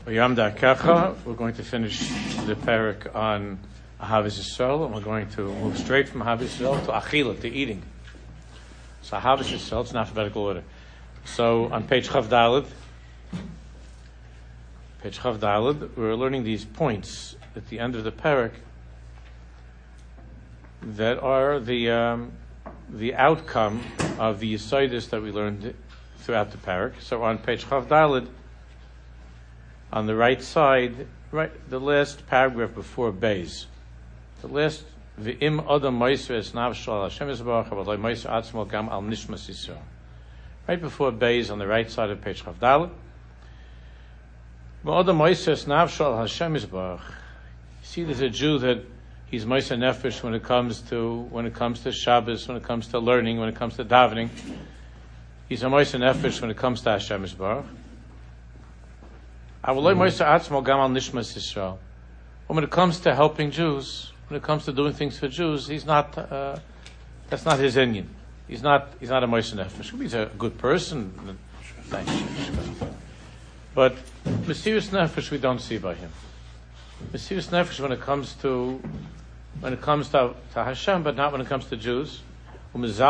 We're going to finish the parak on Ahavas Yisrael, and we're going to move straight from Ahavas Yisrael to Achila, to eating. So Ahavas Yisrael, it's in alphabetical order. So on page Chav Daled, we're learning these points at the end of the parak that are the outcome of the Yesodis that we learned throughout the parak. So on page Chav Daled, on the right side, the last paragraph before Beis. The last, V'im Adam Meiser Es Navshal Hashem Yisbarach Avaloi Meiser Atzmo Gam Al Nishmas Yisrael. Right before Beis, on the right side of page Chav Daled. V'Adam Meiser Es Navshal Hashem Yisbarach. You see, there's a Jew that he's Meiser Nefesh when it comes to Shabbos, when it comes to learning, when it comes to davening. He's a Meiser Nefesh when it comes to Hashem Yisbarach. When it comes to helping Jews, when it comes to doing things for Jews, he's not. That's not his inyan. He's not a Moshe Nefesh. He's a good person, but Mesiras Nefesh we don't see by him. Mesiras Nefesh when it comes to Hashem, but not when it comes to Jews. And he's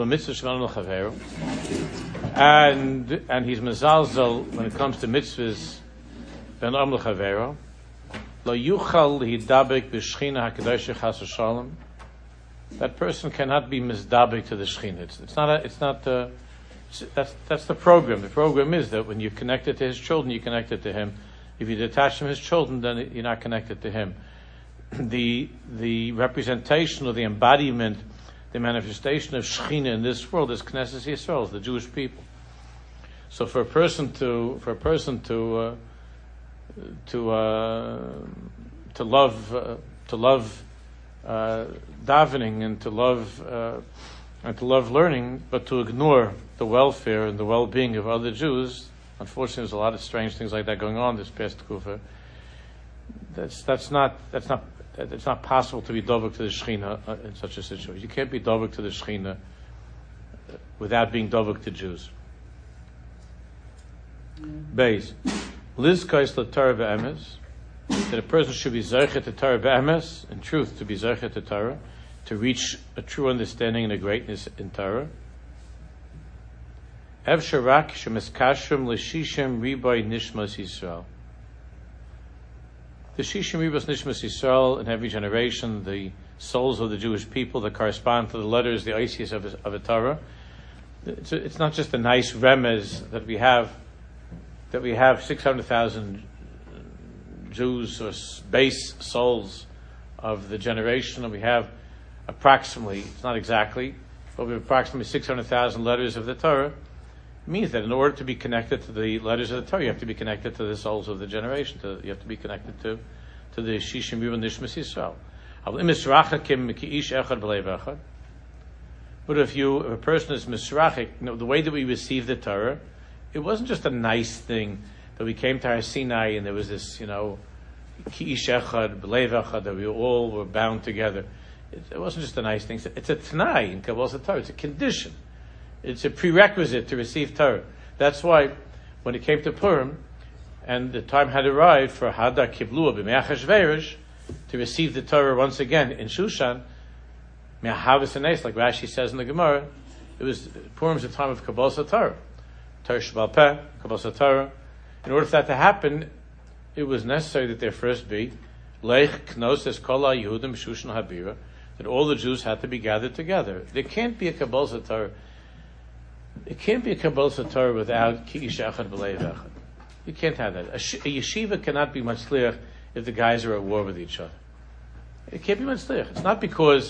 mezalzel when it comes to mitzvahs. Ben Aml Chavero, Lo Yuchal Hidabek B'Shchina Hakadosh Chas V'Shalom. That person cannot be mizdabek to the Shechina. That's the program. The program is that when you're connected to his children, you're connected to him. If you detach from his children, then you're not connected to him. The representation or the embodiment, the manifestation of Shechina in this world is Knesset Yisrael, the Jewish people. So for a person to love davening and to love learning, but to ignore the welfare and the well-being of other Jews. Unfortunately, there's a lot of strange things like that going on this past Kufa. It's not possible to be dovek to the Shechina in such a situation. You can't be dovek to the Shechina without being dovek to Jews. Beis. Lizkais l'Torah be'emes, that a person should be zeichet to Torah be'emes, in truth, to be zeichet to Torah, to reach a true understanding and a greatness in Torah. Ev sharak shemiskashrim l'shishim riboy nishmas Yisrael. The shishim ribos nishmas Yisrael, in every generation, the souls of the Jewish people that correspond to the letters, the isis of a Torah. It's not just a nice remez that we have 600,000 Jews or base souls of the generation, and we have approximately, it's not exactly, but we have approximately 600,000 letters of the Torah. It means that in order to be connected to the letters of the Torah, you have to be connected to the souls of the generation. You have to be connected to the Shishim Riboy Nishmas Yisrael. But if a person is misrachik, the way that we receive the Torah, it wasn't just a nice thing that we came to Har Sinai and there was this, ki ish echad, b'leiv echad, that we all were bound together. It wasn't just a nice thing. It's a t'nai in Kabbalas Torah. It's a condition. It's a prerequisite to receive Torah. That's why when it came to Purim and the time had arrived for Hadar Kiblua b'me'ach HaShverish to receive the Torah once again in Shushan, me'ahavas hanes, like Rashi says in the Gemara, Purim's the time of Kabbalas Torah. Torah Sheba'al Peh, Kabbalas Torah. In order for that to happen, it was necessary that there first be Leich Knos Kol HaYehudim Shushan Habira, that all the Jews had to be gathered together. There can't be a Kabbalas Torah. It can't be a Kabbalas Torah without Ki Ish Echad B'Leiv Echad. You can't have that. A yeshiva cannot be matzliach if the guys are at war with each other. It can't be matzliach. It's not because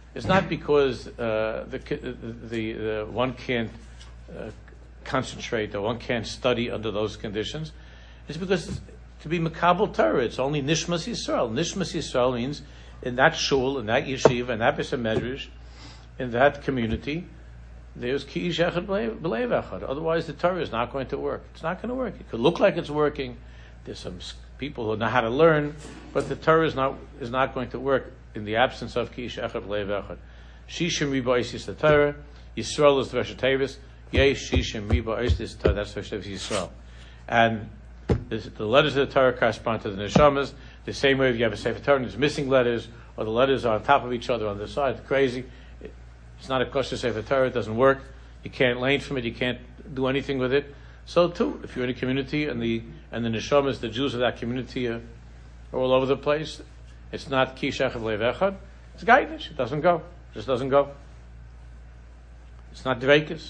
the one can't concentrate or one can't study under those conditions. It's because to be Makabel Torah, it's only Nishmas Yisrael. Nishmas Yisrael means in that shul, in that yeshiva, in that Beis Medrash, in that community, there's Ki Ish Echad B'Leiv Echad. Otherwise the Torah is not going to work. It's not going to work. It could look like it's working. There's some people who know how to learn, but the Torah is not going to work in the absence of Ki Ish Echad B'Leiv Echad. Shishim Riboy is the Torah. Yisrael is the Rosh Tevis. Yesh Shishim Riboy is the Torah. That's Rosh Tevis Yisrael. And The letters of the Torah correspond to the neshamas. The same way if you have a Sefer Torah and there's missing letters, or the letters are on top of each other on the side, it's crazy. It's not a kosher Sefer Torah. It doesn't work. You can't learn from it. You can't do anything with it. So too, if you're in a community and the neshamas, the Jews of that community are all over the place, it's not ki shechav leiv echad. It's gainish. It doesn't go. It just doesn't go. It's not dveikus.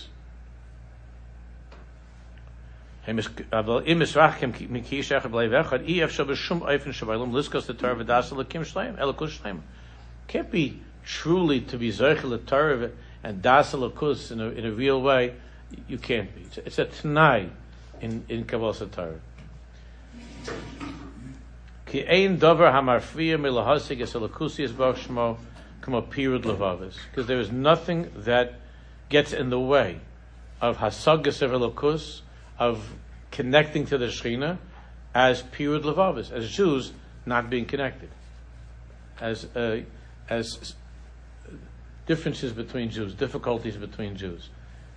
Can't be truly to be zeichel Torah and dasel akus in a real way. You can't be. It's a t'nai in Kabbalas Torah. Ki ein davar hamarfriya milahasig es alakusi yisbarach shmo kamo pirud levavis. Because there is nothing that gets in the way of hasagas of alakus, of connecting to the Shekhinah, as pirud levavis, as Jews not being connected, as differences between Jews, difficulties between Jews.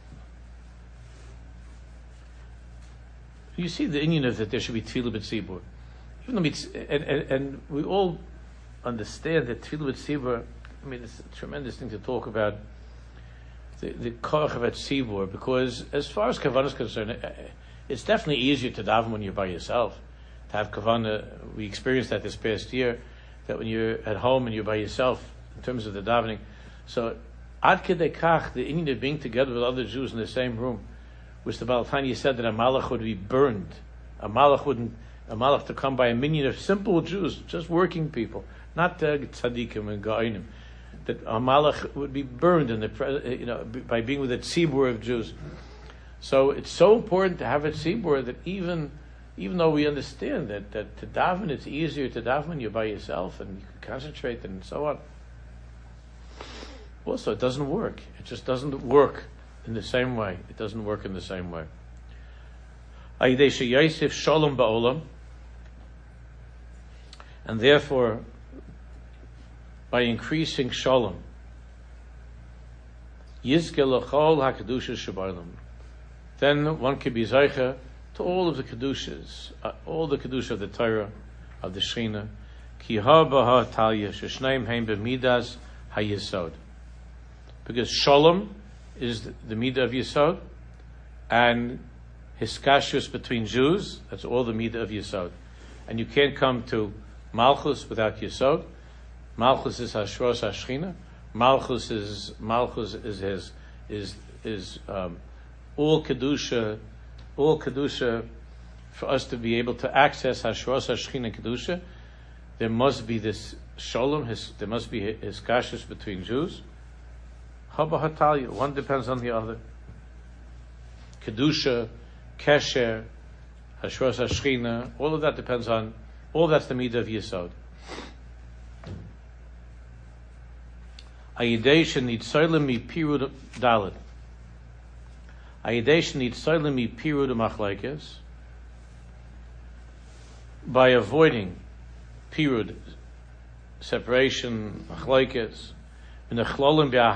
You see the inyan of that there should be tefillah b'tzibur. Even though and we all understand that tefillah b'tzibur, I mean, it's a tremendous thing to talk about, the koach of tzibur, because as far as kavanah is concerned, it's definitely easier to daven when you're by yourself. To have kavanah, we experienced that this past year, that when you're at home and you're by yourself, in terms of the davening. So, ad kedei kach, the inyan of being together with other Jews in the same room, which the Baal Tanya said that a malach would be burned. A malach to come by a minion of simple Jews, just working people, not tzaddikim and ga'inim. That a malach would be burned by being with a tzibur of Jews. So it's so important to have a tzibur that even though we understand that to daven, it's easier to daven when you're by yourself and you can concentrate and so on. Also, it doesn't work. It just doesn't work in the same way. It doesn't work in the same way. Shalom ba'olam, and therefore, by increasing shalom, yizke l'chol ha'kedusha shebaylam, then one can be zeicha to all of the kedushas, all the kedusha of the Torah, of the Shekhinah, ki ha b'ha talya sheshneim heim b'midas ha'yesod, because shalom is the midah of Yesod, and hiskashus between Jews, that's all the midah of Yesod. And you can't come to Malchus without Yesod. Malchus is Hashros Hashchina. Malchus is all kedusha for us to be able to access Hashros Hashchina kedusha. There must be this shalom. There must be hiskashus between Jews. Haba Hatalia, one depends on the other. Kedusha, Kesher, Hashros Hashchina, all of that depends on, all that's the midah of Yesod. Ayidei needs soilim mi pirud dalit. Ayidei needs soilim mi pirud machlekes. By avoiding pirud, separation, machlekes, and to be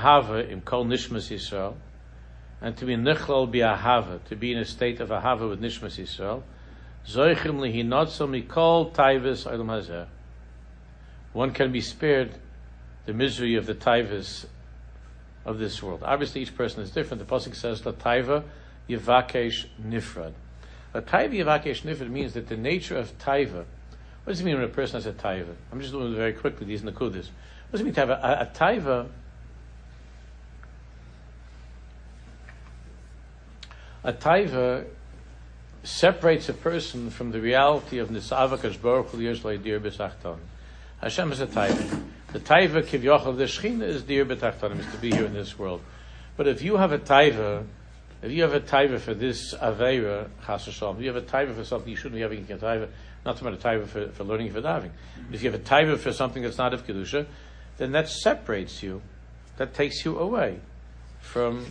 nichlal bi'ahava, to be in a state of ahava with nishmas Yisrael, zoichim lihinotzo mikol taivas olam hazeh. One can be spared the misery of the taivas of this world. Obviously, each person is different. The pasuk says, "La taiva yivakesh nifrad." La taiva yivakesh nifrad means that the nature of taiva. What does it mean when a person has a taiva? I'm just doing it very quickly. These nakudas. What does it mean to have a taiva? A taiva separates a person from the reality of Nisava Kashbaruch Hu Dir B'Sachton. Hashem is a taiva. The taiva kivyoch of the Shekhinah is Dir B'Tachtonim, is to be here in this world. But if you have a taiva for this aveira chas v'shalom, if you have a taiva for something you shouldn't be having a taiva, not about a taiva for learning for davening. If you have a taiva for something that's not of kedusha, then that separates you, that takes you away from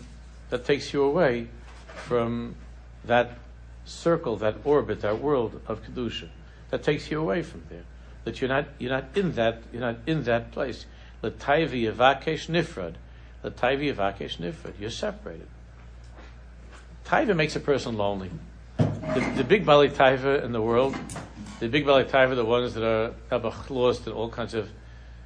that circle, that orbit, that world of kedusha. That takes you away from there. That you're not in that place. L'taivi yavakesh nifrad. L'taivi yavakesh nifrad. You're separated. Taiva makes a person lonely. the big Bali Taiva in the world, the big Bali Taiva, the ones that have lost in all kinds of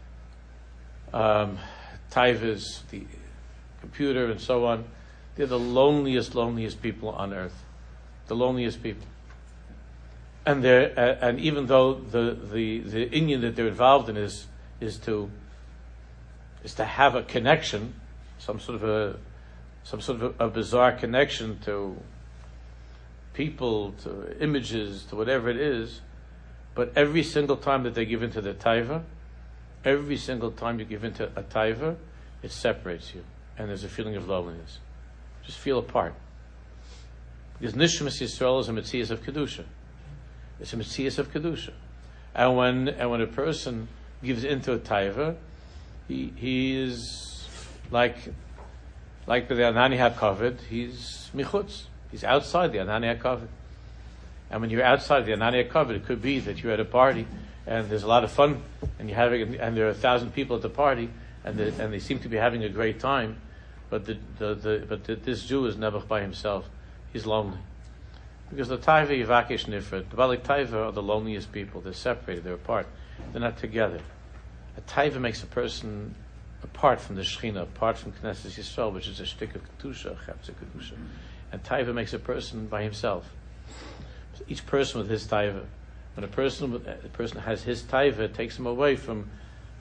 Taivas, the computer and so on, they're the loneliest people on earth. The loneliest people. And and even though the Indian that they're involved in is to have a connection, some sort of a bizarre connection to people, to images, to whatever it is, but every single time that they give into the taiva, every single time you give into a taiva, it separates you, and there's a feeling of loneliness. Just feel apart. Because Nishmas Yisrael is a Metzias of Kedusha. It's a Metzias of Kedusha. And when a person gives into a taiva, he is like the Anani HaKavod, he's michutz. He's outside the Anani HaKavod. And when you're outside the Anani HaKavod, it could be that you're at a party and there's a lot of fun and there are 1,000 people at the party and they seem to be having a great time, but this Jew is never by himself. He's lonely. Because the Taiva Yivakesh Nifred, the Balik Taiva are the loneliest people. They're separated, they're apart. They're not together. A Taiva makes a person apart from the Shechina, apart from Knesset Yisrael, which is a shtik of Kedusha, Chapza Kedusha. And Taiva makes a person by himself. So each person with his Taiva. When a person has his Taiva, it takes him away from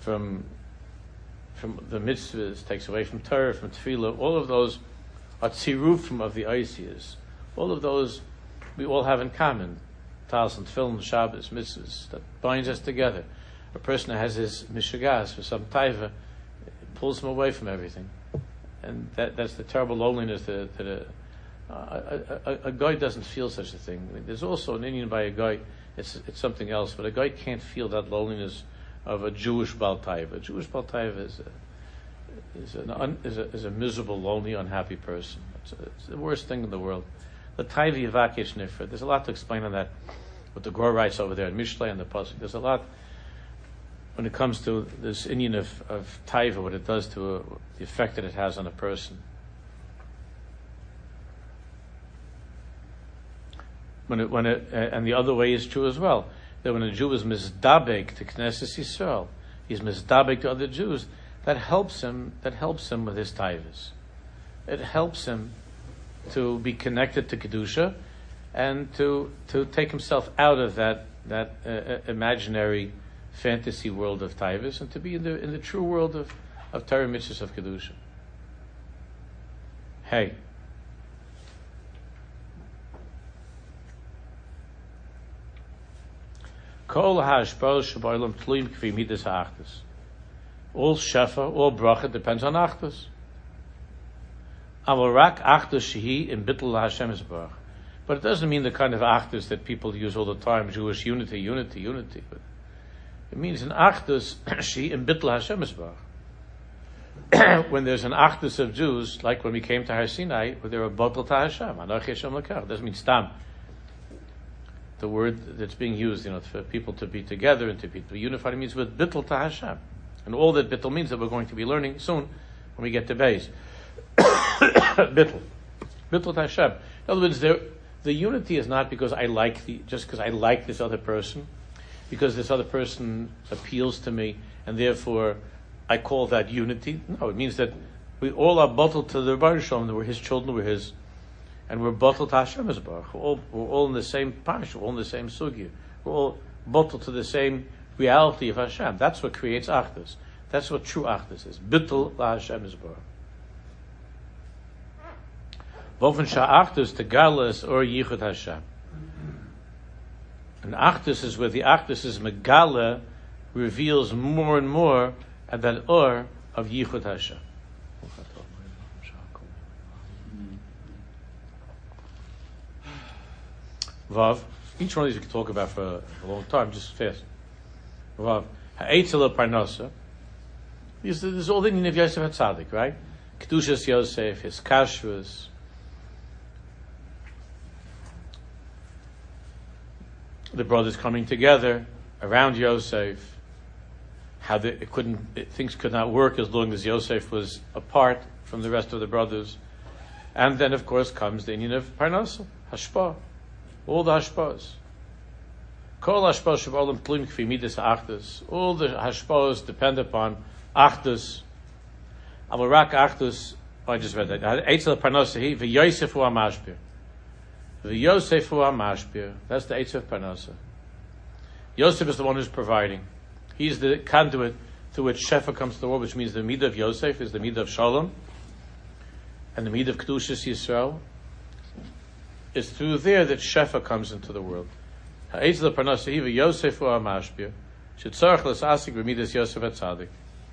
the mitzvahs, takes away from Torah, from Tefillah. All of those are tzirufim of the Oisiyas. All of those we all have in common. Talis and Tefillin, Shabbos, mitzvahs, that binds us together. A person that has his mishagas for some taiva, it pulls him away from everything. And that's the terrible loneliness that a guy doesn't feel such a thing. I mean, there's also an Indian by a guy, it's something else, but a guy can't feel that loneliness of a Jewish Baal Taiva. A Jewish Baal Taiva is a miserable, lonely, unhappy person. It's the worst thing in the world. The Taiva Yivakesh Nifred. There's a lot to explain on that. What the Gur writes over there in Mishlei and the Pasuk. There's a lot when it comes to this Indian of Taiva, what it does to the effect that it has on a person. And the other way is true as well. That when a Jew is mizdabek to Knesset Yisrael, he's mizdabek to other Jews. That helps him with his taivas. It helps him to be connected to Kedusha and to take himself out of that imaginary fantasy world of taivas and to be in the true world of Torah mitzvahs of Kedusha. Hey. Kol ha'ashpal shabaylam tluim kvi midas ha'achtas. All shefa, all bracha depends on achtas. Aval rak achtas shehi in bittul Hashem Yisbarach. But it doesn't mean the kind of achtas that people use all the time, Jewish unity. But it means an achtas shehi in bittul Hashem Yisbarach. When there's an achtas of Jews, like when we came to Har Sinai, where they were batal to Hashem, Anochi Hashem Lekach. It doesn't mean stam. The word that's being used, for people to be together and to be unified, it means with bittul to Hashem. And all that bittul means that we're going to be learning soon when we get to Beis. Bittul to Hashem. In other words, the unity is not because just because I like this other person, because this other person appeals to me, and therefore I call that unity. No, it means that we all are bottled to the Rebbeinu Shalom, that we're his children, we're his, and we're bottled to Hashem Yisbarach. We're all in the same parsha, we're all in the same sugya. We're all bottled to the same reality of Hashem. That's what creates achdus. That's what true achdus is. Bittul la Hashem Yisbarach. Wofen sha'achdus tegalas or yichud Hashem. And achdus is where the achdus is megala, reveals more and more at that or of yichud Hashem. Vav, each one of these we can talk about for a long time, just fast. Vav, ha'etzel parnasa. This is all the Indian of Yosef HaTzadik, right? Kedushas Yosef, his kashrus. The brothers coming together around Yosef. How things could not work as long as Yosef was apart from the rest of the brothers. And then, of course, comes the Indian of parnasa, hashpah. All the hashpos. Kol hashpos sh'b'olam tluim k'fi midas achdus. All the hashpos depend upon achdus. Avorak achdus. Oh, I just read that. Eitzel parnosahi v'yosef hu hamashpir. V'yosef hu hamashpir. That's the Eitzel parnosa. Yosef is the one who's providing. He's the conduit through which Shefa comes to the world, which means the midah of Yosef is the midah of Shalom, and the midah of Kedushas Yisrael. It's through there that Shefa comes into the world. Ha'etzel parnasa hiva Yosef or Hamashpir shetzarech l'sasik b'midas Yosef HaTzadik.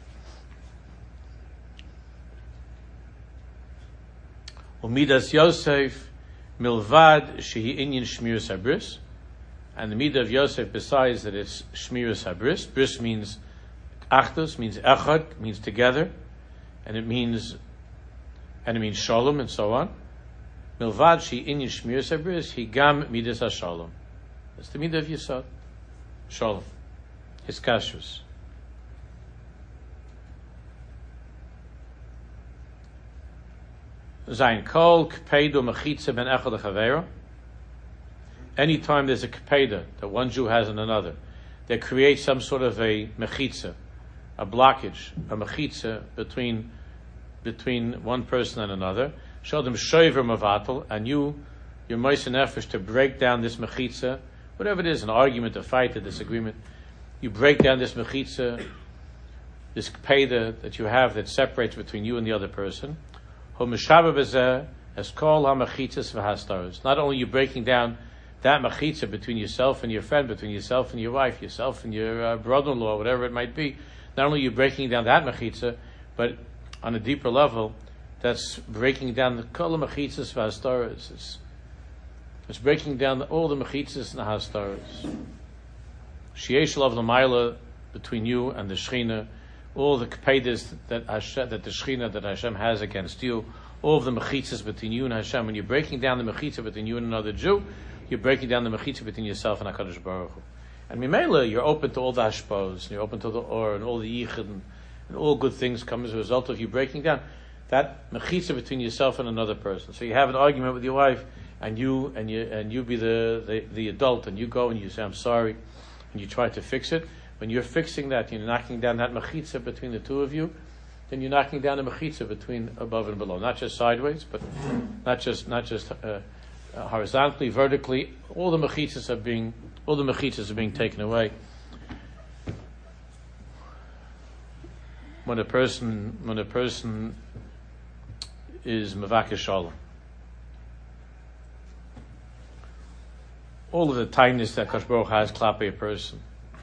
U'midas Yosef milvad shehi inyan shmiras habris, and the midah of Yosef, besides that it's shmiras habris. Bris means achdus, means echad, means together, and it means shalom and so on. Milvad she inyan shmiras habris, he gam midas hashalom. That's the midah of Yisod, shalom, his kashrus. Zayin kol kpeidu mechitza ben echad lechavero. Anytime there's a kpeda that one Jew has in another, that creates some sort of a mechitza, a blockage, a mechitza between one person and another. Show them shoiver mavatal, and you're moist and efforts to break down this mechitza, whatever it is, an argument, a fight, a disagreement. You break down this mechitza, this kpeda that you have that separates between you and the other person. Ho meshava bezeh es kol ha-mechitzas v'hastaros. Not only are you breaking down that mechitza between yourself and your friend, between yourself and your wife, yourself and your brother-in-law, whatever it might be, not only are you breaking down that mechitza, but on a deeper level, that's breaking down the kol ha-mechitzas v'hastaros. It's breaking down all the mechitzas and the hastaros. Sheyesh lav l'mayla between you and the Shechina, all the kpedas that the Shechina, that Hashem has against you, all of the mechitzas between you and Hashem. When you're breaking down the mechitza between you and another Jew, you're breaking down the mechitza between yourself and HaKadosh Baruch Hu. And Mimela, you're open to all the hashpos, and you're open to the or and all the yichud, and all good things come as a result of you breaking down that mechitza between yourself and another person. So you have an argument with your wife, and you be the adult, and you go and you say, I'm sorry, and you try to fix it. When you're fixing that, you're knocking down that mechitza between the two of you, then you're knocking down the mechitza between above and below, not just sideways, but not just horizontally, vertically. All the mechitzas are being taken away. When a person is mevakesh shalom, all of the tightness that Kadosh Baruch Hu has klape a person.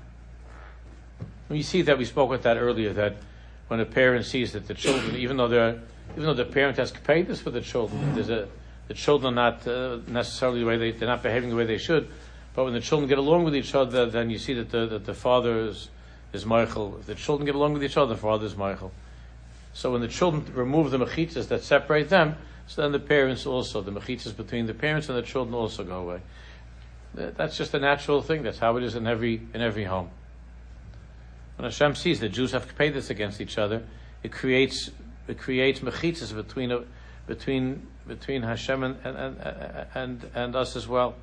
We see that, we spoke with that earlier, that when a parent sees that the children, even though the parent has paid this for the children, the children are not necessarily the way they're not behaving the way they should, but when the children get along with each other, then you see that the father is Michael. If the children get along with each other, the father is Michael. So when the children remove the mechitzas that separate them, so then the parents also, the mechitzas between the parents and the children also go away. That's just a natural thing. That's how it is in every home. When Hashem sees that Jews have paid this against each other, it creates mechitzas between Hashem and us as well.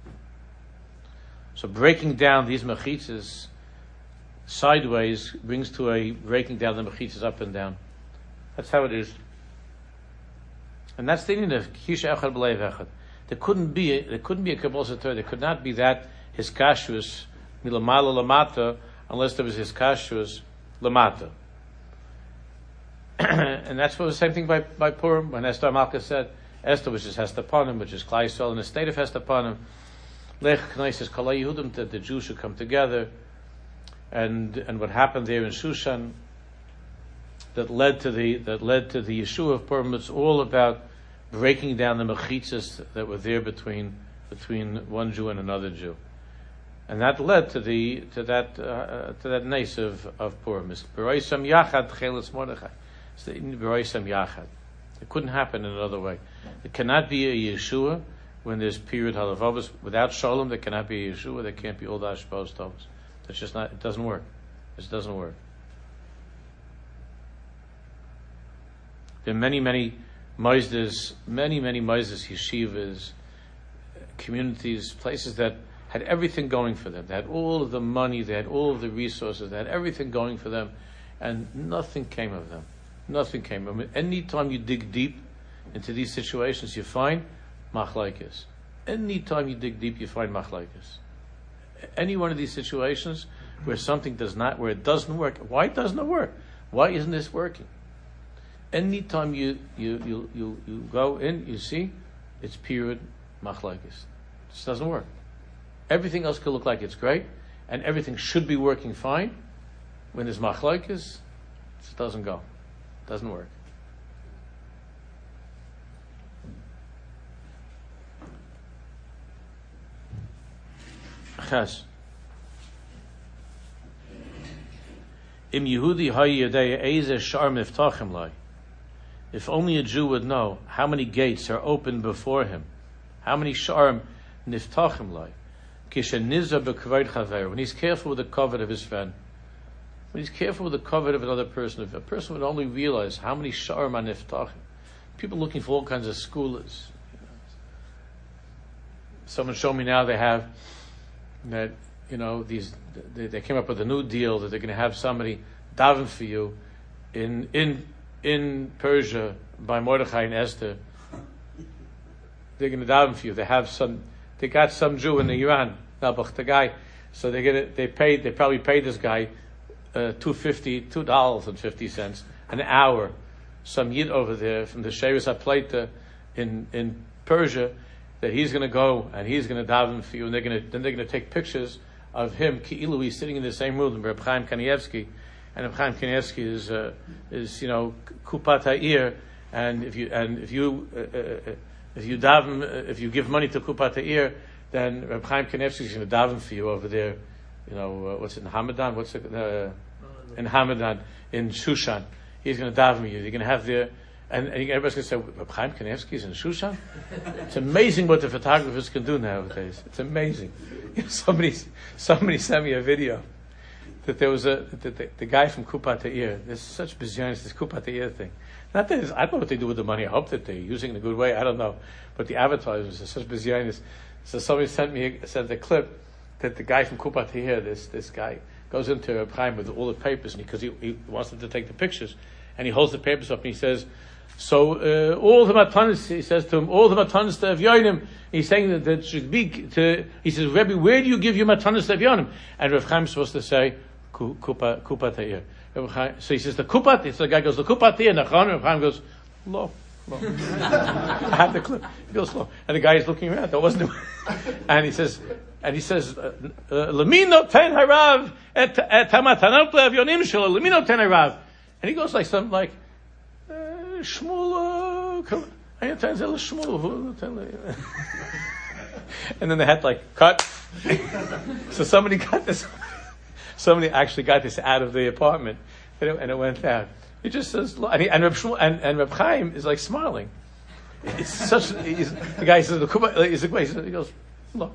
So breaking down these mechitzas sideways brings to a breaking down the mechitzas up and down. That's how it is. And that's the meaning of Kisha Echad B'Leiv Echad. There couldn't be a Kabbalah Sator. There could not be that his kashrus milamala lamata unless there was his kashrus lamata. And that's what the same thing by Purim, when Esther Malka said, Esther, which is Hester Panim, which is Klai Yisrael, in the state of Hester Panim, Lech Knesses Kol Yehudim, that the Jews should come together, and what happened there in Shushan, that led to the Yeshua of Purim. It's all about breaking down the mechitzas that were there between one Jew and another Jew, and that led to that nace of Purim. It's B'roisam Yachad Chelis Mordechai. It's the B'roisam Yachad. It couldn't happen in another way. It cannot be a Yeshua when there's period halavavos. Without Shalom, there cannot be a Yeshua. There can't be all the Ashbos Tovos. That's just not. It doesn't work. It doesn't work. There are many Moisdes, yeshivas, communities, places that had everything going for them. They had all of the money, they had all of the resources, they had everything going for them, and nothing came of them. Nothing came of them. Any time you dig deep into these situations, you find machlokes. Any time you dig deep, you find machlokes. Any one of these situations where something does not, where it doesn't work. Why doesn't it work? Why isn't this working? Anytime you go in, you see, it's period machlokes. It just doesn't work. Everything else could look like it's great, and everything should be working fine. When there's machlokes, it just doesn't go. It doesn't work. Chas. Im Yehudi hayedei eize shar miftachim lai. If only a Jew would know how many gates are open before him, how many sharm niftachim lai. Kishenizah bekvod chaver. When he's careful with the covet of his friend, when he's careful with the covet of another person, if a person would only realize how many sharm are niftachim. People looking for all kinds of schoolers. Someone showed me now they have that, these they came up with a new deal that they're going to have somebody daven for you in Persia by Mordechai and Esther. They're going to daven for you. They got some Jew in Iran, Nabuch, the guy. So they probably paid this guy $2.50 an hour. Some Yid over there from the Shevis HaPleita in Persia, that he's going to go and he's going to daven for you, and they're going to take pictures of him, Ki'ilu, he's sitting in the same room with Reb Chaim Kanievsky, and Reb Chaim Kanievsky is Kupat Ha'ir, and if you daven, if you give money to Kupat Ha'ir, then Reb Chaim Kanievsky is going to daven for you over there. What's it in Hamadan? In Hamadan in Shushan? He's going to daven for you. You're going to have there. And everybody's going to say, Reb Chaim Kanievsky is in Shushan? It's amazing what the photographers can do nowadays. It's amazing. Somebody sent me a video that there was the guy from Kupat Ha'ir. There's such bizarreness, this Kupat Ha'ir thing. Not that I don't know what they do with the money. I hope that they're using it in a good way. I don't know. But the advertisers are such bizarreness. So somebody sent the clip that the guy from Kupat Ha'ir, this guy, goes into Reb Chaim with all the papers, because he wants them to take the pictures. And he holds the papers up and he says, all the matanis, he says to him, all the matanis to Evyonim, he's saying that should be he says, Rebbe, where do you give your matanis to Evyonim? And Reb Chaim is supposed to say, Kupat Ha'ir. So he says, the guy goes, the Kupat Ha'ir, Nachon, and Reb Chaim goes, lo. I have the clip. He goes slow. And the guy is looking around, that wasn't him. And he says, Lemino ten harav et hamatanot le'Evyonim shelo, Lemino ten harav. And he goes like something like, Shmuel, and then they had cut. So somebody actually got this out of the apartment, and it went out. He just says, and Reb Chaim is smiling. It's such. The guy says, he goes, look.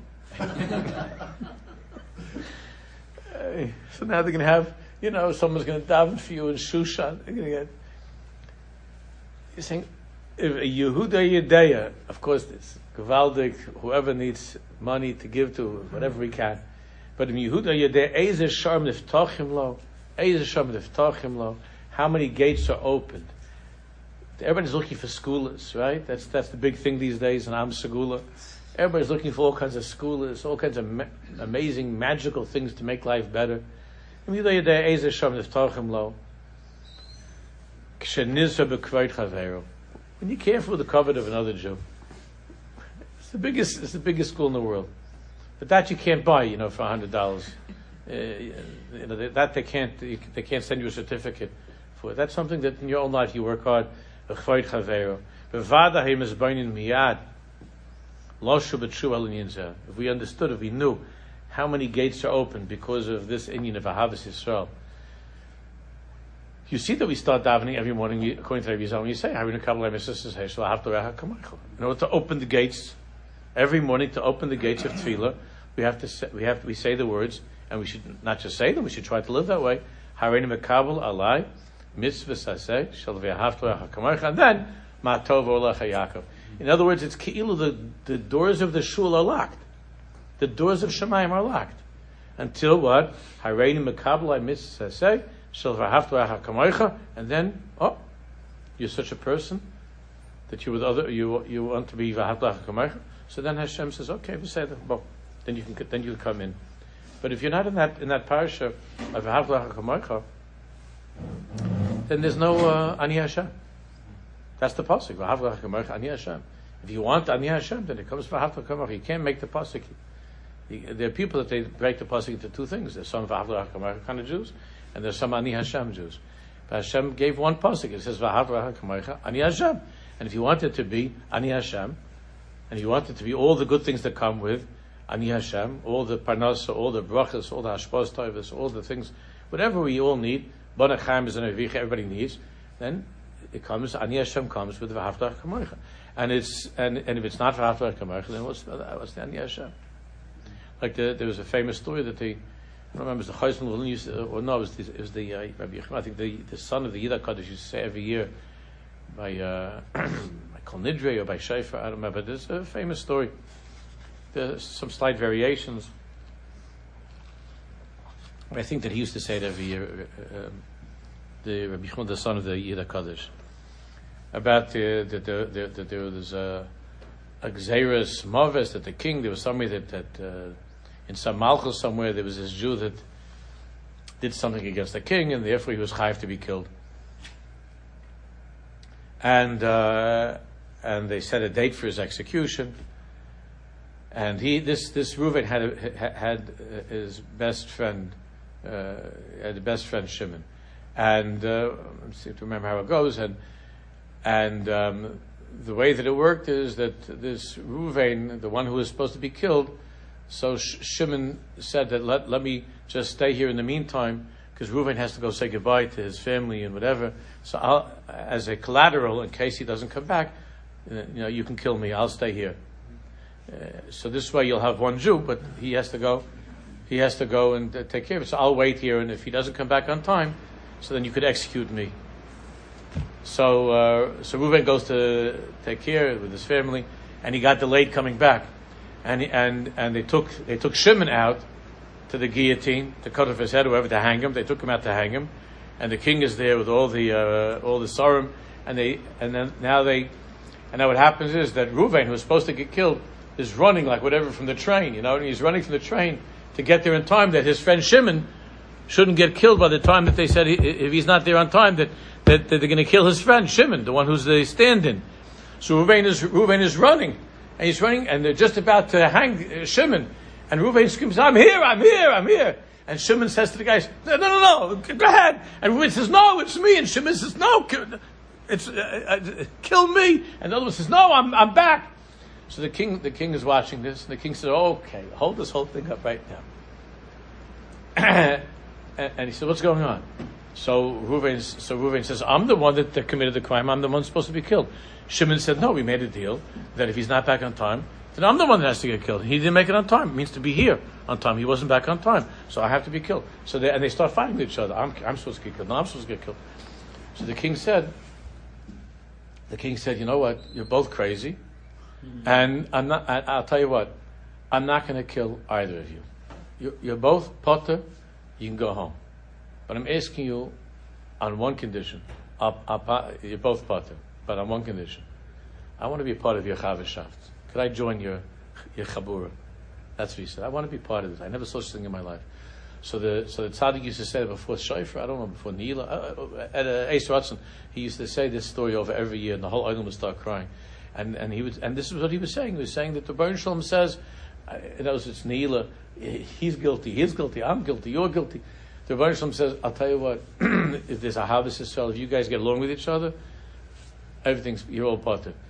So now they're going to have, someone's going to daven for you in Shushan. They're going to get. You're saying, if a Yehuda Yedeya, of course, this Gavaldik, whoever needs money to give to, whatever we can. But in Yehuda Yedeya, Eizer Sharm Niftachim Lo, Eizer Sharm Niftachim Lo, how many gates are opened? Everybody's looking for schoolers, right? That's the big thing these days in Am Segula. Everybody's looking for all kinds of schoolers, all kinds of amazing, magical things to make life better. In Yehuda Yedeya, Eizer Sharm Niftachim Lo, when you're careful with the covet of another Jew, it's the biggest school in the world. But that you can't buy, for $100. That they can't send you a certificate for. That's something that in your own life you work hard. If we understood, if we knew how many gates are open because of this inyan of Ahavas Yisrael. You see that we start davening every morning according to Rabbi Yisrael. You say, in order to open the gates every morning, to open the gates of Tefillah, we say the words, and we should not just say them. We should try to live that way. Hareinu mekabel alai mitzvah saseh shel v'ahavta kamarcha, and then ma tov olecha Yaakov. In other words, it's Ke'ilu, the doors of the shul are locked. The doors of Shemayim are locked. Until what? Hareini Mekabel mitzvah say, Shel v'ahavta l'reacha kamocha, and then, you're such a person that you want to be v'ahavta l'reacha kamocha. So then Hashem says, okay, we say that. Well, then you come in. But if you're not in that parasha of v'ahavta l'reacha kamocha, then there's no Ani Hashem. That's the pasuk. V'ahavta l'reacha kamocha Ani Hashem. If you want Ani Hashem, then it comes v'ahavta l'reacha kamocha. You can't make the pasuk. There are people that they break the pasuk into two things. There's some v'ahavta l'reacha kamocha kind of Jews, and there's some Ani Hashem Jews. But Hashem gave one pasuk. It says v'ahavta l'reacha kamocha Ani Hashem. And if you want it to be Ani Hashem, and you want it to be all the good things that come with Ani Hashem, all the parnasa, all the brachas, all the hashpos tovos, all the things, whatever we all need, Bonach Chaim is an avicha, everybody needs, then it comes, Ani Hashem comes with v'ahavta l'reacha kamocha. And if it's not v'ahavta l'reacha kamocha, then what's the Ani Hashem? Like there was a famous story that I don't remember, it was the Chosn Levin used to, or no, it was the Rabbi Yechim, I think the son of the Yiddish Kaddish used to say every year by Kol Nidre or by Shofar, I don't remember. There's a famous story. There's some slight variations. I think that he used to say it every year, the Rabbi Yechim, the son of the Yiddish Kaddish, about that there was a Gzeiras Maves, that the king, there was somebody that in some Malchus somewhere, there was this Jew that did something against the king, and therefore he was chayav to be killed. And they set a date for his execution. And this Reuven had his best friend, Shimon. And I seem to remember how it goes. And the way that it worked is that this Reuven, the one who was supposed to be killed, so Shimon said that let me just stay here in the meantime, because Reuven has to go say goodbye to his family and whatever. So I'll, as a collateral, in case he doesn't come back, you can kill me. I'll stay here. So this way you'll have one Jew, but he has to go. He has to go and take care of it. So I'll wait here, and if he doesn't come back on time, so then you could execute me. So Reuven goes to take care with his family, and he got delayed coming back, and they took Shimon out to the guillotine to cut off his head, or whatever, to hang him. They took him out to hang him, and the king is there with all the sarim, and now what happens is that Reuven, who was supposed to get killed, is running like whatever from the train, and he's running from the train to get there in time, that his friend Shimon shouldn't get killed by the time that they said if he's not there on time that they're going to kill his friend Shimon, the one who's the stand-in. So Reuven is running, and he's running, and they're just about to hang Shimon, and Reuven screams, "I'm here, I'm here, I'm here!" And Shimon says to the guys, "No, go ahead." And Reuven says, "No, it's me." And Shimon says, "No, it's kill me." And the other one says, "No, I'm back." So the king is watching this, and the king said, "Okay, hold this whole thing up right now." And he said, "What's going on?" So Reuven says, "I'm the one that committed the crime. I'm the one supposed to be killed." Shimon said, "No, we made a deal that if he's not back on time, then I'm the one that has to get killed. He didn't make it on time. It means to be here on time. He wasn't back on time, so I have to be killed." So they start fighting with each other. I'm supposed to get killed. No, I'm supposed to get killed. So the king said, "You know what? You're both crazy, and I'll tell you what. I'm not going to kill either of you. You're both potter. You can go home. But I'm asking you on one condition. You're both potter, but on one condition. I want to be a part of your chavashaft. Could I join your chabura?" That's what he said. "I want to be part of this. I never saw such a thing in my life." So the tzaddik used to say that before Shofar, I don't know, before Neila, at Eis Ratzon, he used to say this story over every year, and the whole Olam would start crying. And this is what he was saying. He was saying that the Baruch Shalom says, it's Neila, he's guilty, I'm guilty, you're guilty. The Baruch Shalom says, "I'll tell you what, if there's a Ahavas Yisrael, if you guys get along with each other, you're all part of it.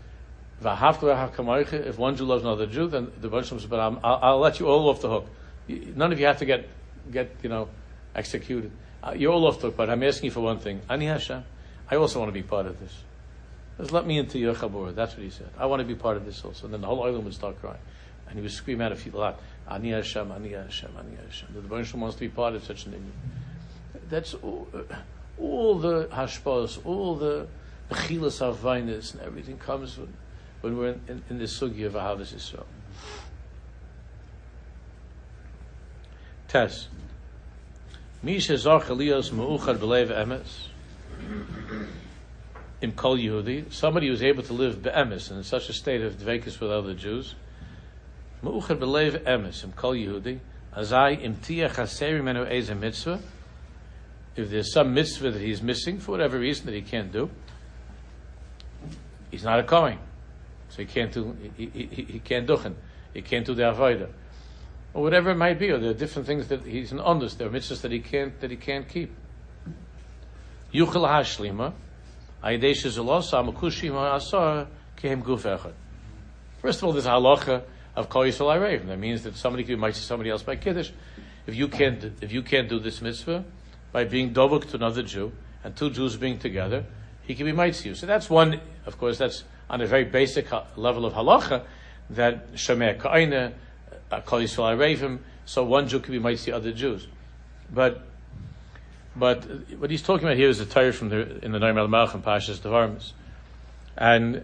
If one Jew loves another Jew, then the Baruch Shalom says, but I'll let you all off the hook. None of you have to get executed. You're all off the hook, but I'm asking you for one thing. Ani Hashem, I also want to be part of this. Just let me into your chabura." That's what he said. "I want to be part of this also." And then the whole Olam would start crying. And he would scream out a lot. "Ani Hashem, Ani Hashem, Ani Hashem." The Baruch Shalom wants to be part of such an thing. That's all the hashpos, all the bechilas avainis, and everything comes when we're in the sugi of Ahavas Yisrael. Tes. Misha Zach Elios Meuchad B'Leiv Emes. Im Kol Yehudi. Somebody who's able to live be'emes in such a state of dvekus with other Jews. Meuchad B'Leiv Emes Im Kol Yehudi. Azai Im Tia Chaseri Menu Eze Mitzvah. If there's some mitzvah that he's missing for whatever reason that he can't do, he's not a Kohen, so he can't do he can't duchen, he can't do the avodah, or whatever it might be, or there are different things that he's an ondus. There are mitzvahs that he can't keep. Yuchel hashlima, aydeish zelosa makushim asar kehem guf echad. First of all, there's a halacha of kol yisrael areivim. That means that somebody might see somebody else by kiddush. If you can't do this mitzvah by being dovuk to another Jew, and two Jews being together, he can be mitzi you. So that's one, of course, that's on a very basic level of halacha, that shomeh ka'ina, kol yisrael areivim, so one Jew can be mitzi other Jews. But what he's talking about here is the Torah in the Noam el-Melech and Pashas Devarim. And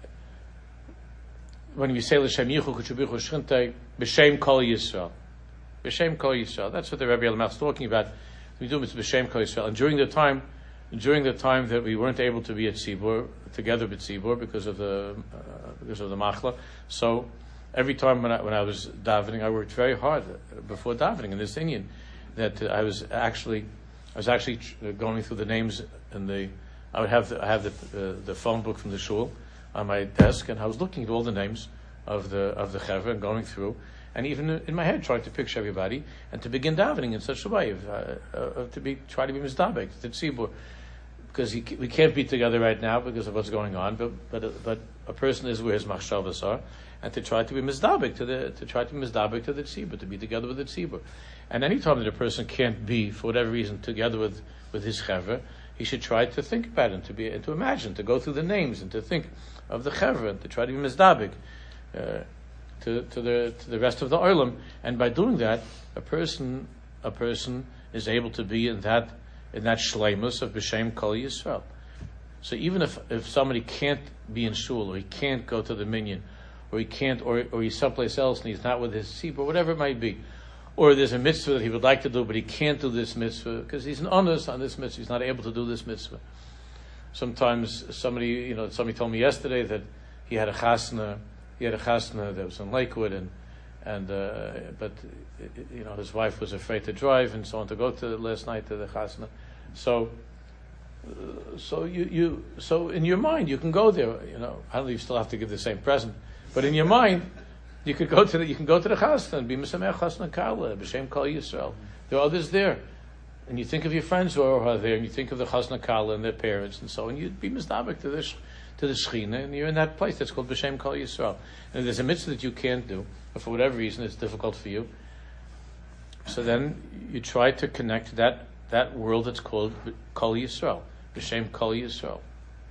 when we say l'shem yichu k'shubichu shchintei, b'shem kol Yisrael. B'shem kol Yisrael. That's what the Rebbe el-Melech is talking about. We do it b'shem kol Yisrael. And during the time that we weren't able to be at Tzibur, together with Tzibur because of the machla, so every time when I was davening, I worked very hard before davening in this inyan, that I was actually going through the names, and I would have the phone book from the shul on my desk, and I was looking at all the names of the chevra and going through, and even in my head trying to picture everybody and to begin davening in such a way try to be mizdabek to tzibur, because we can't be together right now because of what's going on, but a person is where his machshavas are, and to try to be mizdabek to the tzibur, to be together with the tzibur. And any time that a person can't be, for whatever reason, together with his chevra, he should try to think about it, and to imagine, to go through the names, and to think of the chevra, and to try to be mizdabek to the rest of the olam. And by doing that, a person is able to be in that shleimus of b'shem kol Yisrael. So even if somebody can't be in shul, or he can't go to the minyan, or he can't, or he's someplace else and he's not with his tzibur, whatever it might be, or there's a mitzvah that he would like to do, but he can't do this mitzvah because he's an onus on this mitzvah. He's not able to do this mitzvah. Sometimes somebody told me yesterday that he had a chasna that was in Lakewood, but his wife was afraid to drive and so on to go to last night to the chasna. So in your mind you can go there. I don't know, you still have to give the same present, but in your mind, you can go to the chasna and be misamech chasna kala b'shem kol Yisrael. There are others there, and you think of your friends who are there, and you think of the chasna kala and their parents, and so on. You'd be mistabek to the shechina, and you're in that place that's called b'shem kol Yisrael. And if there's a mitzvah that you can't do, or for whatever reason it's difficult for you, so then you try to connect that world that's called kol Yisrael, b'shem kol Yisrael,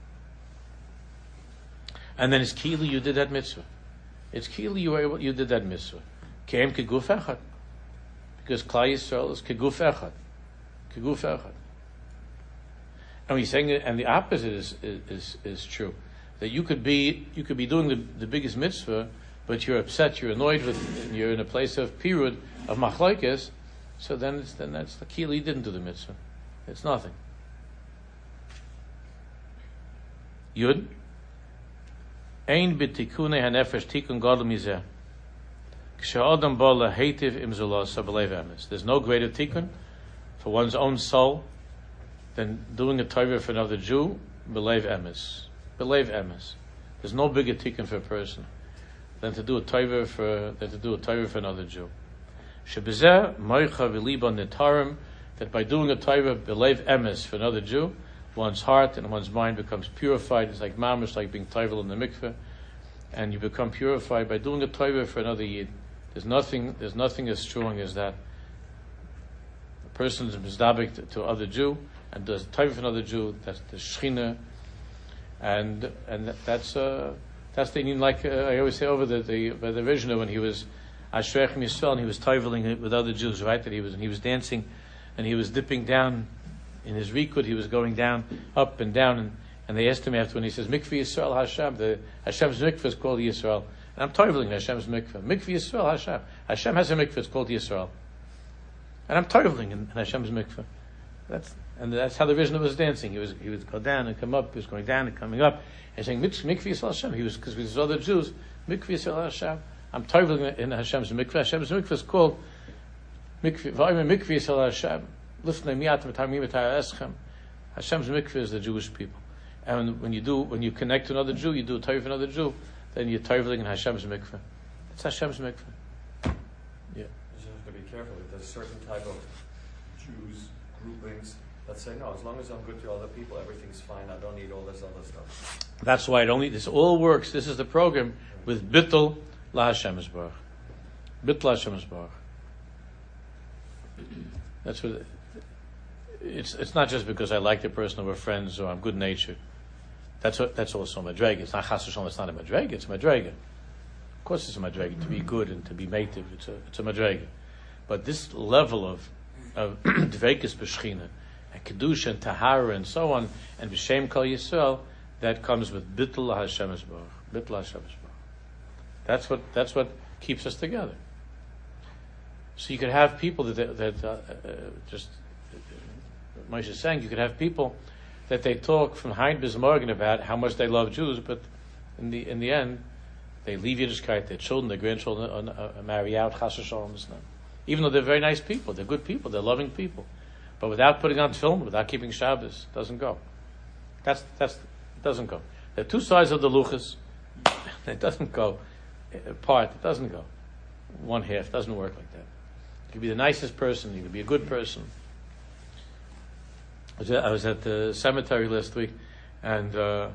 and then it's kili you did that mitzvah. It's kili you did that mitzvah. Keim keguf echad, because Klal Yisrael is keguf echad. And he's saying, and the opposite is true, that you could be doing the biggest mitzvah, but you're upset, you're annoyed with, you're in a place of pirud, of machlokes. So then that's the kili. He didn't do the mitzvah. It's nothing. Yud. Ein b'tikunei hanefesh tikun gadol mizeh. K'she'adam ba lehetiv im zulas b'leiv emes. There's no greater tikun for one's own soul than doing a tayvah for another Jew, b'leiv emes. B'leiv emes. There's no bigger tikun for a person than to do a tayvah for another Jew. Shebezeh moicha v'liba netarim, that by doing a tayvah b'leiv emes for another Jew, one's heart and one's mind becomes purified. It's like mamish, like being tayvel in the mikveh, and you become purified by doing a tayvah for another yid. There's nothing as strong as that. A person is mizdabek to other Jew and does tayvah for another Jew. That's the shechina, and that's the union. Like I always say over the Rishna, when he was Ashreichem Yisrael and he was tayveling with other Jews, right? That he was dancing and he was dipping down. In his rikud, he was going down, up and down, And they asked him after when he says, Mikveh Yisrael Hashem, the Hashem's mikveh is called Yisrael. And I'm toiveling Hashem's mikveh. Mikveh Yisrael Hashem. Hashem has a mikveh, it's called Yisrael. And I'm toiveling in Hashem's mikveh. That's how the Rishna was dancing. He would go down and come up. He was going down and coming up and saying Mikveh Yisrael Hashem. He was, because with his other Jews, Mikveh Yisrael Hashem. I'm toiveling in Hashem's mikveh. Hashem's mikveh is called Mikveh Yisrael Hashem. Lifnei miyatim v'tarmim v'taraeschem. Hashem's mikveh is the Jewish people. And when you connect to another Jew, you do a toiv for another Jew, then you're toiveling in Hashem's mikveh. It's Hashem's mikveh. Yeah. You just have to be careful. There's a certain type of Jews groupings that say, no, as long as I'm good to other people, everything's fine. I don't need all this other stuff. That's why this all works. This is the program with Bittul La Hashem Yisbarach. Bittul La Hashem Yisbarach. That's what it's not just because I like the person or we're friends or I'm good natured. That's also a madrega. It's not chas v'shalom. It's not a madrega. It's a madrega. Of course, it's a madrega to be good and to be meitiv. It's a madrega. But this level of dveikus b'shchina and kedusha and tahara and so on and b'shem kol Yisrael, that comes with bittul Hashem Yisbarach. Bittul Hashem Yisbarach. That's what keeps us together. So you could have people that just Moshe is saying, you could have people that they talk from Hein bis Morgen about how much they love Jews, but in the end, they leave Yiddishkeit. Their children, their grandchildren marry out Chas v'shalom. Even though they're very nice people, they're good people, they're loving people, but without putting on film, without keeping Shabbos, it doesn't go. It doesn't go. There are two sides of the luchas. It doesn't go apart. It doesn't go one half. It doesn't work like that. You can be the nicest person. You can be a good person. I was at the cemetery last week, and I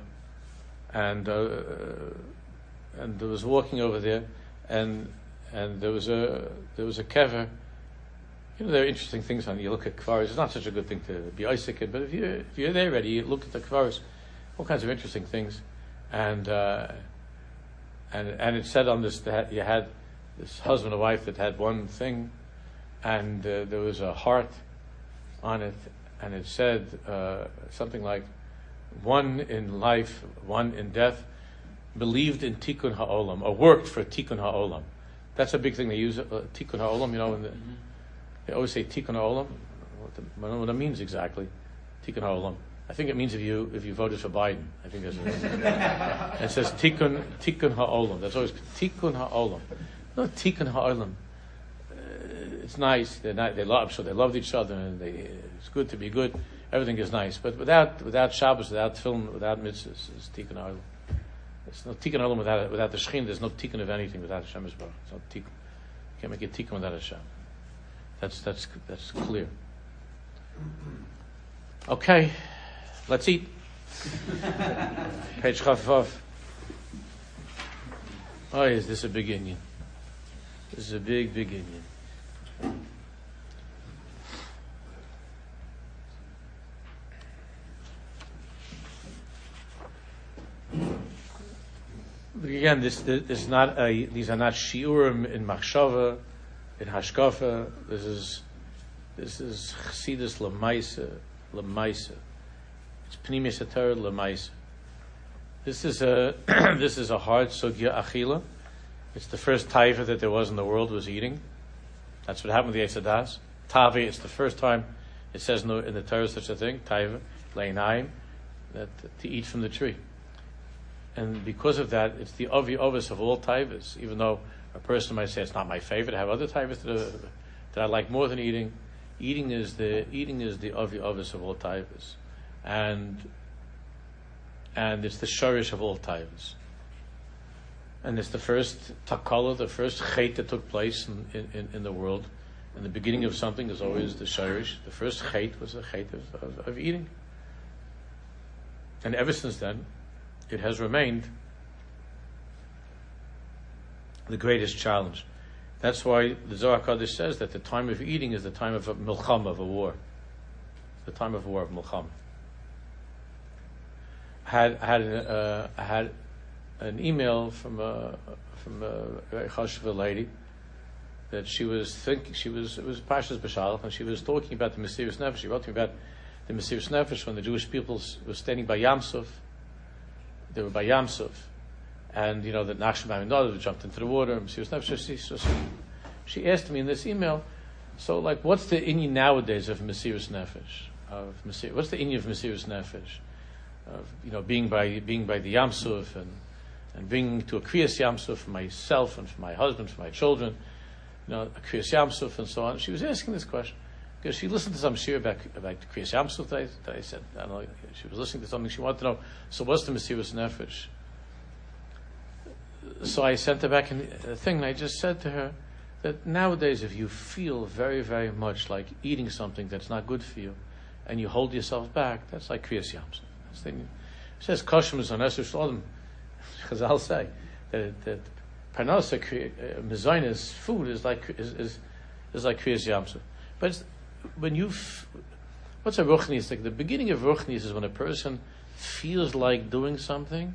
was walking over there, and there was a kever. You know, there are interesting things on. You look at kvaros. It's not such a good thing to be Isaac, but if you're there already, you look at the kvaros, all kinds of interesting things, and it said on this that you had this husband and wife that had one thing, and there was a heart on it. And it said something like, one in life, one in death, believed in Tikkun Ha'olam, or worked for Tikkun Ha'olam. That's a big thing they use, Tikkun Ha'olam, you know, they always say Tikkun Ha'olam. I don't know what it means exactly, Tikkun Ha'olam. I think it means if you voted for Biden. I think that's it. It says Tikkun Ha'olam. That's always Tikkun Ha'olam. No, Tikkun Ha'olam. It's nice. They love. So they loved each other, and it's good to be good. Everything is nice, but without Shabbos, without film, without mitzvahs, it's tikkun olam. There's no tikkun olam without the shechin. There's no tikkun of anything without Hashem Yisbarach. It's not tikkun. You can't make a tikkun without Hashem. That's clear. Okay, let's eat. Page Chafaf. Oh, is this a big Indian? This is a big Indian. But again, this is not these are not shiurim in machshava, in hashkafa. This is chassidus lemaisa. It's pnimis haTorah lemaisa. This is a hard sugya achila. It's the first taiva that there was in the world was eating. That's what happened with the Yetzer Tavi. It's the first time it says in the Torah such a thing, taiva, leinayim, that to eat from the tree. And because of that, it's the avi ovis of all taivas. Even though a person might say it's not my favorite, I have other taivas that I like more than eating. Eating is the avi ovis of all taivas, and it's the shorish of all taivas. And it's the first takala, the first chet that took place in the world. In the beginning of something, there's always the shorish. The first chet was the chet of eating. And ever since then, it has remained the greatest challenge. That's why the Zohar Kodesh says that the time of eating is the time of a milchama, of a war. The time of war, of milchama. I had an email from a very chashuva lady that it was Pashas B'Shalach, and she was talking about the mysterious nefesh. She wrote to me about the Mesiras Nefesh, when the Jewish people were standing by Yam Suf, they were by Yam Suf, and that Nachshon ben Aminadab jumped into the water. Mesiras Nefesh. She asked me in this email, so what's the inyan nowadays of Mesiras Nefesh? What's the inyan of Mesiras Nefesh? Of being by the Yam Suf and bringing to a Kriyas Yam Suf for myself and for my husband, for my children, a Kriyas Yam Suf and so on. She was asking this question because she listened to some shir about Kriyas Yam Suf that I said. I don't know. She was listening to something she wanted to know. So what's the Mesiras Nefesh? So I sent her back a thing, and I just said to her that nowadays, if you feel very, very much like eating something that's not good for you, and you hold yourself back, that's like Kriyas Yam Suf. It says Kosher is on Esher Shalom. Chazal say that Parnasa Mezainis food is like Kriyas Yam Suf. But what's a ruchnius? The beginning of ruchnius is when a person feels like doing something,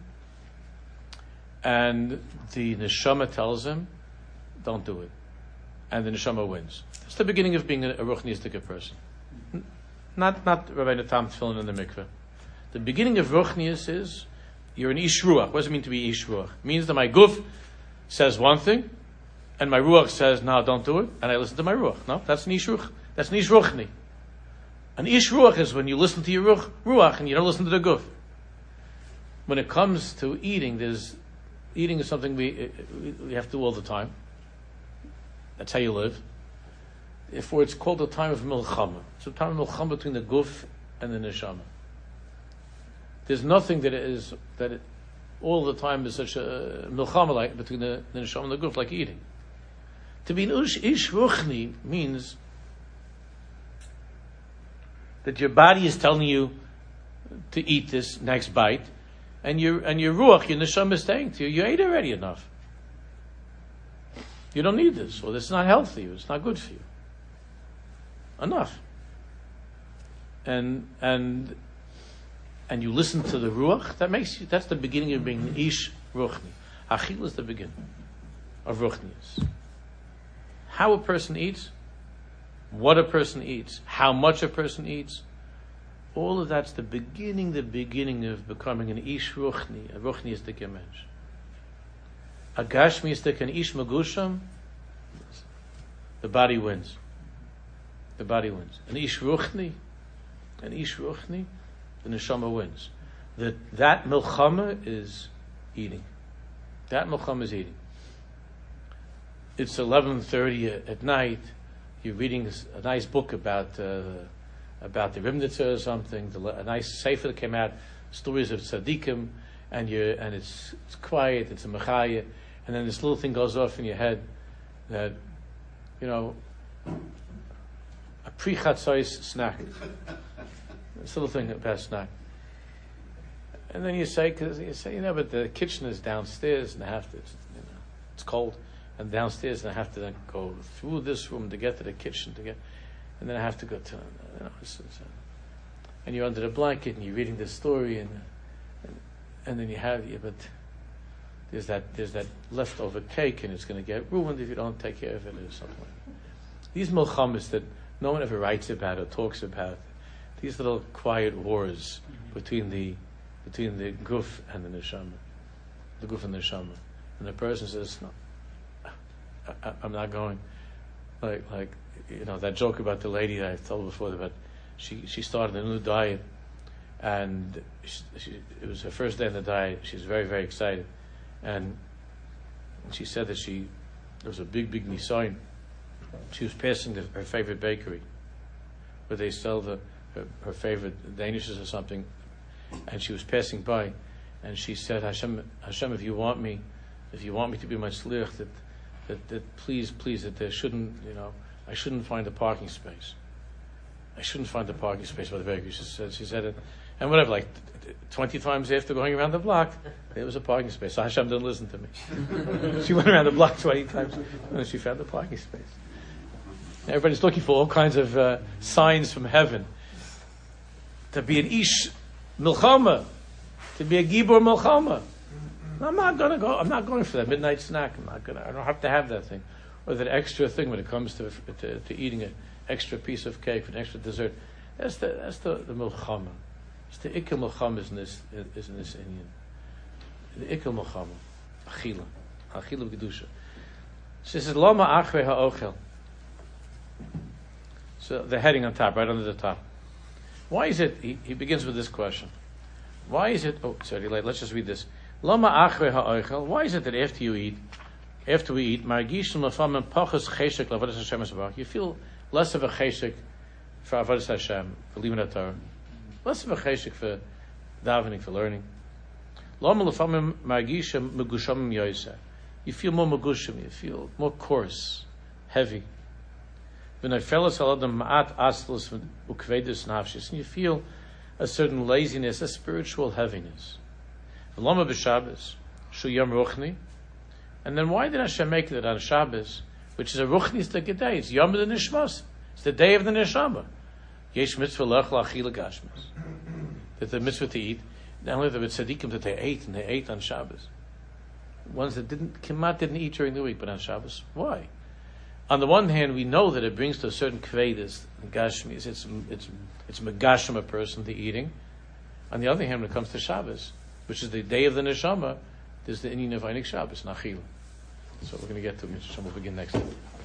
and the neshama tells him, "Don't do it," and the neshama wins. It's the beginning of being a ruchniistic person. Not Rabbi Natam filling in the mikveh. The beginning of ruchnius is you're an ish ruach. What does it mean to be ish ruach? It means that my guf says one thing, and my ruach says, "No, don't do it," and I listen to my ruach. No, that's an ish ruach. That's an ish ruchni. An ish ruach is when you listen to your ruach and you don't listen to the guf. When it comes to eating, eating is something we have to do all the time. That's how you live. Therefore, it's called the time of milchama. It's a time of milchama between the guf and the neshama. There's nothing that all the time is such a milchama like between the neshama and the guf, like eating. To be an ish ruchni means that your body is telling you to eat this next bite, and your ruach, your neshama is saying to you, you ate already enough. You don't need this, or this is not healthy, or it's not good for you. Enough. And you listen to the ruach, that's the beginning of being ish ruchni. Achil is the beginning of ruchnius. How a person eats, what a person eats, how much a person eats, all of that's the beginning of becoming an ish ruchni, a ruchniistic mensch. A gashmiistic, an ish magusham, the body wins. The body wins. An ish ruchni, the neshama wins. That milchama is eating. That milchama is eating. It's 11:30 at night. You're reading a nice book about the Rimnitzer or something. A nice sefer that came out, stories of tzaddikim, and it's quiet. It's a mechaya, and then this little thing goes off in your head that a pre-chatzos snack. This little thing about snack. And then you say, but the kitchen is downstairs, and it's cold, and downstairs, and I have to then go through this room to get to the kitchen and then I have to go to, and you're under the blanket and you're reading this story, and then but there's that leftover cake, and it's going to get ruined if you don't take care of it or something like that. These milchamas that no one ever writes about or talks about, these little quiet wars between the guf and the neshama, and the person says, "No, I'm not going." Like that joke about the lady that I told before, that she started a new diet, and it was her first day on the diet. She's very, very excited, and she said that there was a big nisayon. She was passing her favorite bakery, where they sell her favorite Danishes or something, and she was passing by, and she said, Hashem, if you want me to be my shliach, that please, that there shouldn't, I shouldn't find a parking space. I shouldn't find a parking space by the bakery. She said it, and whatever, 20 times after going around the block, there was a parking space. So Hashem didn't listen to me. She went around the block 20 times, and she found a parking space. Everybody's looking for all kinds of signs from heaven. To be an ish milchama, to be a gibor milchama. I'm not going for that midnight snack. I don't have to have that thing, or that extra thing when it comes to eating an extra piece of cake, an extra dessert. That's the milchama. It's the ikkel milchama is in this Indian. The ikkel milchama, achila v'kedusha. She says lama achrei ha'ochel. So the heading on top, right under the top. Why is it? He begins with this question. Why is it? Oh, sorry, let's just read this. Lama achrei ha'ochel. Why is it that after we eat, margishim lefamim pachas cheshek lavodas Hashem esbarach. You feel less of a cheshek for avodas Hashem, for leaving the Torah, less of a cheshek for davening, for learning. Lama lefamim margishim megushamim yoyser. You feel more megushim. You feel more coarse, heavy. And you feel a certain laziness, a spiritual heaviness. And then why did Hashem make it on Shabbos, which is a ruchnistic day? It's Yom Nishmas. It's the day of the neshama. Yesh mitzvah lech la'achila gashmas. That the mitzvah to eat. Not only the tzaddikim that they ate on Shabbos. Ones that didn't eat during the week, but on Shabbos. Why? On the one hand, we know that it brings to a certain kvedis, gashmis. It's megashim a person to eating. On the other hand, when it comes to Shabbos, which is the day of the neshama, there's the Indian of Einik Shabbos, Nachila. So we're going to get to it. We'll begin next time.